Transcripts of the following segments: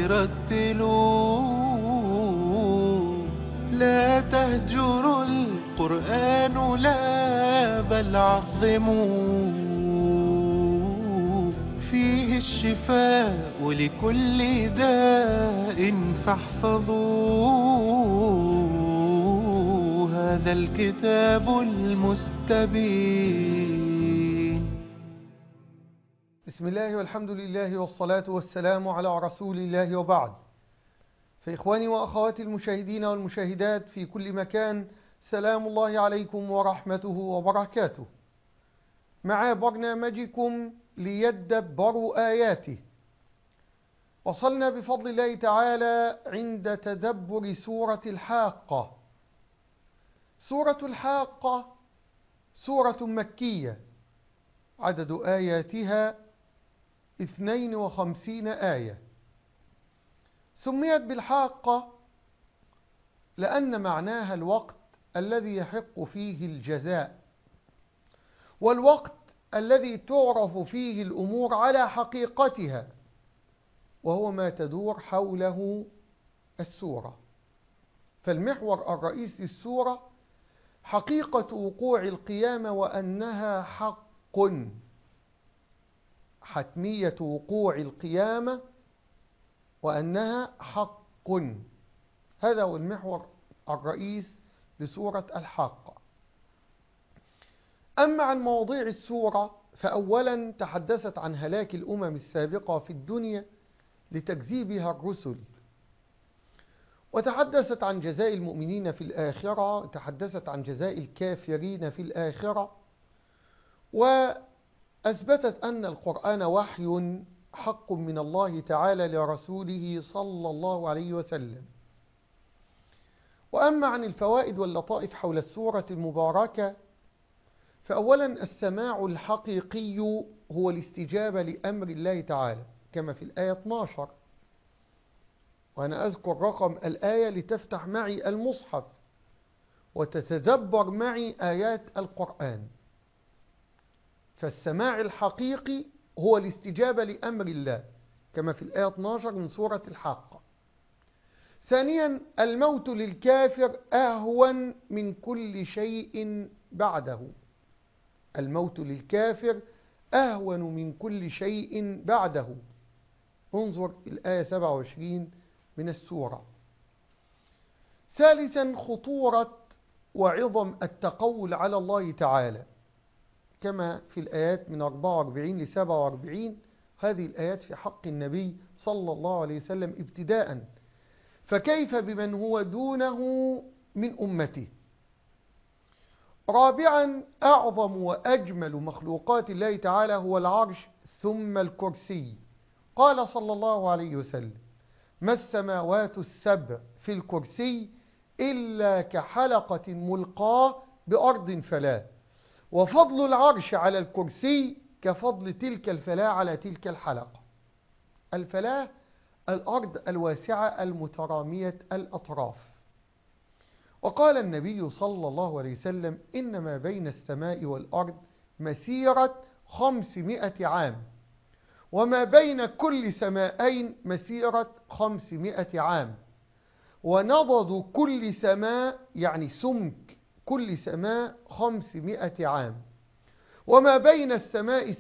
رتلوا لا تهجروا القرآن لا بل عظموا فيه الشفاء لكل داء فاحفظوا هذا الكتاب المستبين. بسم الله والحمد لله والصلاة والسلام على رسول الله وبعد. فإخواني وأخواتي المشاهدين والمشاهدات في كل مكان، سلام الله عليكم ورحمته وبركاته. مع برنامجكم ليدبروا آياته. وصلنا بفضل الله تعالى عند تدبر سورة الحاقة. سورة الحاقة سورة مكية، عدد آياتها 52 آية. سميت بالحاقة لأن معناها الوقت الذي يحق فيه الجزاء، والوقت الذي تعرف فيه الأمور على حقيقتها، وهو ما تدور حوله السورة. فالمحور الرئيسي للسورة حقيقة وقوع القيامة، وأنها حق، حتمية وقوع القيامة وأنها حق. هذا هو المحور الرئيس لسورة الحاقة. أما عن مواضيع السورة، فأولا تحدثت عن هلاك الأمم السابقة في الدنيا لتكذيبها الرسل، وتحدثت عن جزاء المؤمنين في الآخرة، تحدثت عن جزاء الكافرين في الآخرة، وأثبتت أن القرآن وحي حق من الله تعالى لرسوله صلى الله عليه وسلم. وأما عن الفوائد واللطائف حول السورة المباركة، فأولا السماع الحقيقي هو الاستجابة لأمر الله تعالى كما في الآية 12، وأنا أذكر رقم الآية لتفتح معي المصحف وتتدبر معي آيات القرآن. فالسماع الحقيقي هو الاستجابة لأمر الله كما في الآية 12 من سورة الحاقة. ثانيا الموت للكافر أهون من كل شيء بعده. الموت للكافر أهون من كل شيء بعده. انظر الآية 27 من السورة. ثالثا خطورة وعظم التقول على الله تعالى كما في الآيات من 44 ل 47. هذه الآيات في حق النبي صلى الله عليه وسلم ابتداء، فكيف بمن هو دونه من أمته. رابعا أعظم وأجمل مخلوقات الله تعالى هو العرش ثم الكرسي. قال صلى الله عليه وسلم: ما السماوات السبع في الكرسي إلا كحلقة ملقاة بأرض فلاة، وفضل العرش على الكرسي كفضل تلك الفلاة على تلك الحلقة. الفلاة الأرض الواسعة المترامية الأطراف. وقال النبي صلى الله عليه وسلم: إنما بين السماء والأرض مسيرة 500 عام، وما بين كل سماءين مسيرة 500 عام، ونضد كل سماء يعني سمك كل سماء 500 عام، وما بين السماء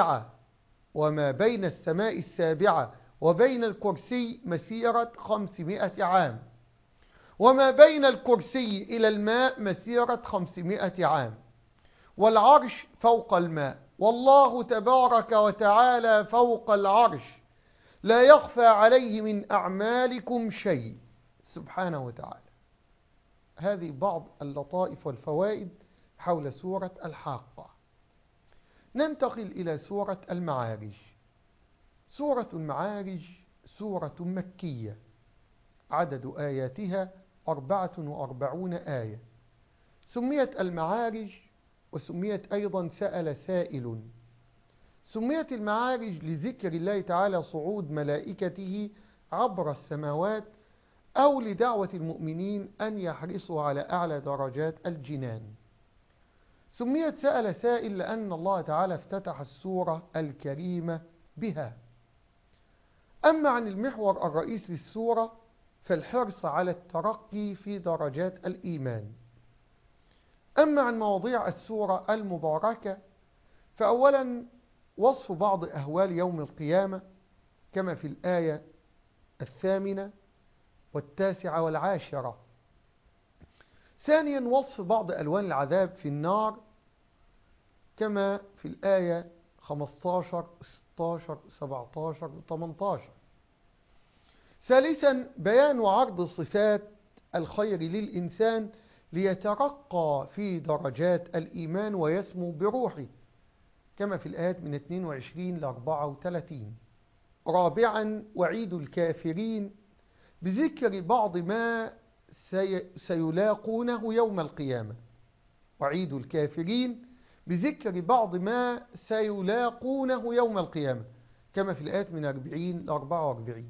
السابعة وبين الكرسي مسيرة 500 عام، وما بين الكرسي إلى الماء مسيرة 500 عام، والعرش فوق الماء، والله تبارك وتعالى فوق العرش، لا يخفى عليه من أعمالكم شيء سبحانه وتعالى. هذه بعض اللطائف والفوائد حول سورة الحاقة. ننتقل إلى سورة المعارج. سورة المعارج سورة مكية، عدد آياتها 44 آية. سميت المعارج وسميت أيضا سأل سائل. سميت المعارج لذكر الله تعالى صعود ملائكته عبر السماوات، أو لدعوة المؤمنين أن يحرصوا على أعلى درجات الجنان. سميت سأل سائل لأن الله تعالى افتتح السورة الكريمة بها. أما عن المحور الرئيسي للسورة فالحرص على الترقي في درجات الإيمان. أما عن مواضيع السورة المباركة فأولا وصف بعض أهوال يوم القيامة كما في الآية 8 والتاسعة والعاشرة. ثانيا وصف بعض ألوان العذاب في النار كما في الآية 15 16 17 18. ثالثا بيان وعرض صفات الخير للإنسان ليترقى في درجات الإيمان ويسمو بروحه كما في الآيات من 22 ل 34. رابعا وعيد الكافرين بذكر بعض ما سيلاقونه يوم القيامة. وعيد الكافرين بذكر بعض ما سيلاقونه يوم القيامة كما في الآيات من 40 ل 44.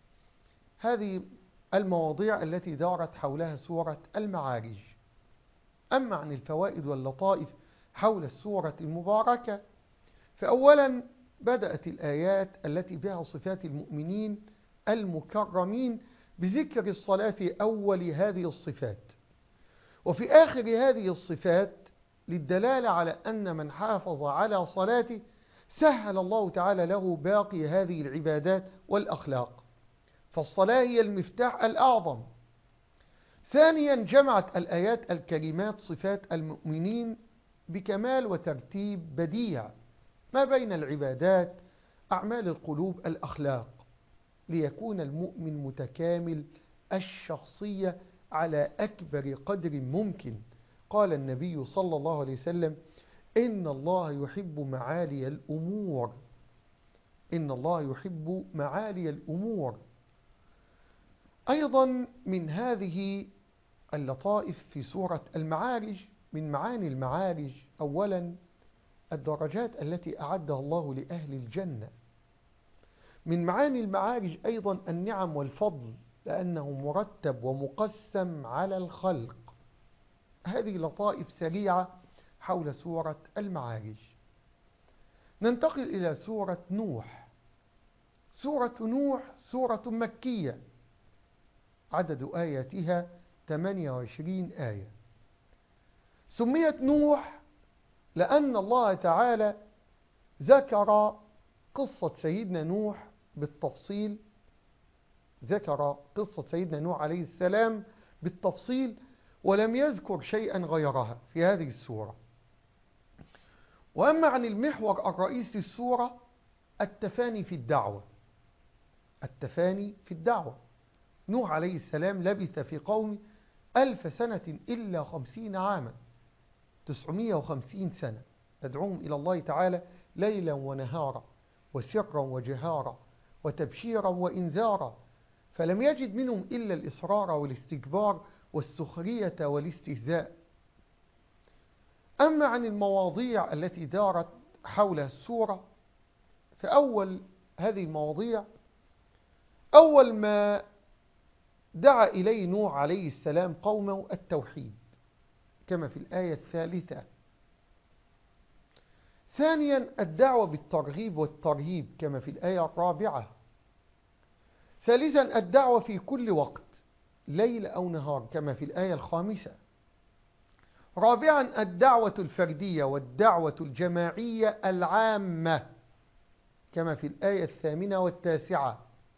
هذه المواضيع التي دارت حولها سورة المعارج. أما عن الفوائد واللطائف حول السورة المباركة فأولا بدأت الآيات التي بها صفات المؤمنين المكرمين بذكر الصلاة في أول هذه الصفات، وفي آخر هذه الصفات للدلالة على أن من حافظ على صلاته سهل الله تعالى له باقي هذه العبادات والأخلاق، فالصلاة هي المفتاح الأعظم. ثانيا جمعت الآيات الكريمات صفات المؤمنين بكمال وترتيب بديع ما بين العبادات، أعمال القلوب، الأخلاق، ليكون المؤمن متكامل الشخصية على أكبر قدر ممكن. قال النبي صلى الله عليه وسلم: إن الله يحب معالي الأمور. إن الله يحب معالي الأمور. أيضا من هذه اللطائف في سورة المعارج، من معاني المعارج أولا الدرجات التي أعدها الله لأهل الجنة. من معاني المعارج أيضا النعم والفضل لأنه مرتب ومقسم على الخلق. هذه لطائف سريعة حول سورة المعارج. ننتقل إلى سورة نوح. سورة نوح سورة مكية، عدد آياتها 28 آية. سميت نوح لأن الله تعالى ذكر قصة سيدنا نوح بالتفصيل، ذكر قصة سيدنا نوح عليه السلام بالتفصيل ولم يذكر شيئا غيرها في هذه السورة. وأما عن المحور الرئيسي للسورة التفاني في الدعوة. التفاني في الدعوة. نوح عليه السلام لبث في قومه 1000 سنة إلا 50 عاما، 950 سنة يدعوهم إلى الله تعالى ليلا ونهارا وسرا وجهارا وتبشيرا وإنذارا، فلم يجد منهم إلا الإصرار والاستكبار والسخرية والاستهزاء. أما عن المواضيع التي دارت حول السورة فأول هذه المواضيع أول ما دعا إليه نوح عليه السلام قومه التوحيد كما في الآية 3. ثانيا الدعوة بالترغيب والترهيب كما في الآية 4. ثالثا الدعوة في كل وقت ليل أو نهار كما في الآية 5. رابعا الدعوة الفردية والدعوة الجماعية العامة كما في الآية 8 و9.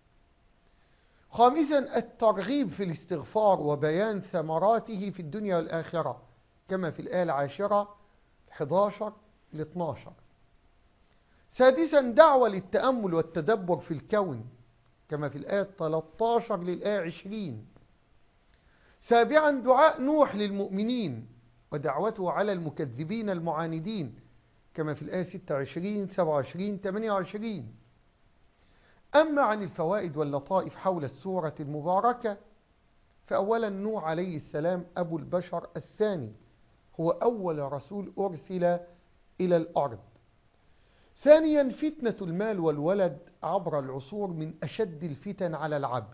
خامسا الترغيب في الاستغفار وبيان ثمراته في الدنيا والآخرة كما في الآية 10 11 ل 12. سادسا دعوة للتأمل والتدبر في الكون كما في الآية 13 للآية 20. سابعا دعاء نوح للمؤمنين ودعوته على المكذبين المعاندين كما في الآية 26 27 28. أما عن الفوائد واللطائف حول السورة المباركة فأولا نوح عليه السلام أبو البشر الثاني، هو أول رسول أرسل إلى الأرض. ثانيا فتنة المال والولد عبر العصور من أشد الفتن على العبد.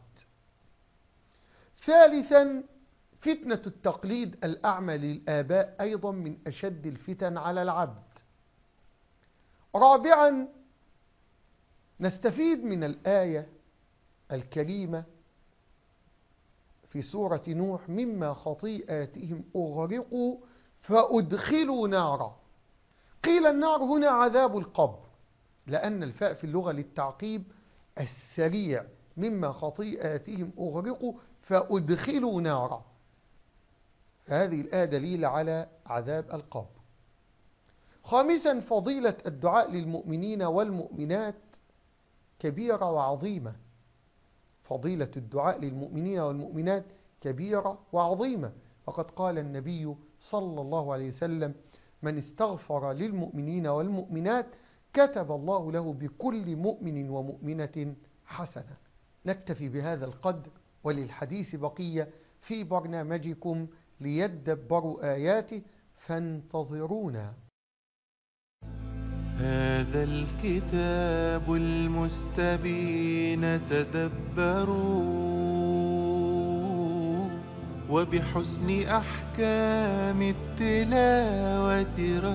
ثالثا فتنة التقليد الأعمى للآباء أيضا من أشد الفتن على العبد. رابعا نستفيد من الآية الكريمة في سورة نوح: مما خطيئاتهم أغرقوا فأدخلوا نارا. قيل النار هنا عذاب القبر، لأن الفاء في اللغة للتعقيب السريع، مما خطيئاتهم أغرقوا فأدخلوا نارا. هذه الآية دليل على عذاب القبر. خامسا، فضيلة الدعاء للمؤمنين والمؤمنات كبيرة وعظيمة. فضيلة الدعاء للمؤمنين والمؤمنات كبيرة وعظيمة، وقد قال النبي صلى الله عليه وسلم: من استغفر للمؤمنين والمؤمنات كتب الله له بكل مؤمن ومؤمنة حسنة. نكتفي بهذا القدر، وللحديث بقية في برنامجكم ليدبروا آياته، فانتظرونا. هذا الكتاب المستبين تدبروا، وبحسن أحكام التلاوة